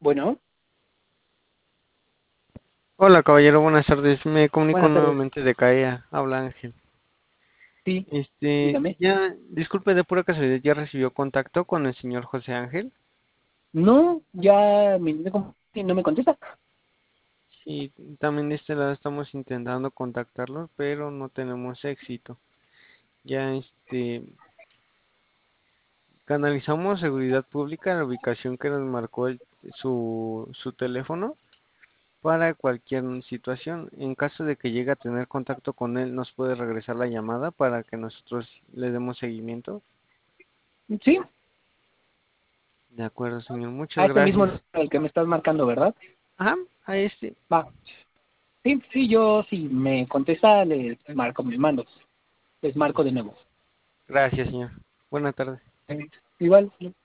Bueno, Hola, caballero, buenas tardes. Me comunico buenas tardes. nuevamente de CAEA. Habla Ángel. Sí, dígame. Disculpe, de pura casualidad, ¿ya recibió contacto con el señor José Ángel? No, ya me intenté y no me contesta. Sí, también de este lado estamos intentando contactarlo, pero no tenemos éxito. Ya, canalizamos seguridad pública en la ubicación que nos marcó su teléfono para cualquier situación. En caso de que llegue a tener contacto con él, nos puede regresar la llamada para que nosotros le demos seguimiento. Sí, De acuerdo, señor. a Muchas este mismo gracias. al que me estás marcando, ¿verdad? Ajá, a este. Va. Sí, sí, yo si me contesta, les marco, me mando. Les marco de nuevo. Gracias, señor. Buena tarde. Igual.